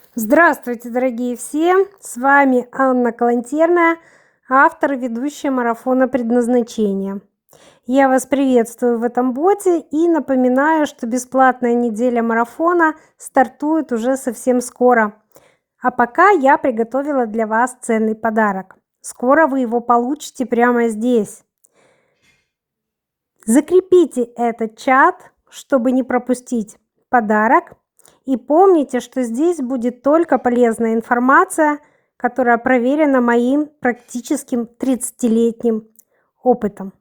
Здравствуйте, дорогие все! С вами Анна Калантерная, автор и ведущая марафона предназначения. Я вас приветствую в этом боте и напоминаю, что бесплатная неделя марафона стартует уже совсем скоро. А пока я приготовила для вас ценный подарок. Скоро вы его получите прямо здесь. Закрепите этот чат, чтобы не пропустить подарок. И помните, что здесь будет только полезная информация, которая проверена моим практическим 30-летним опытом.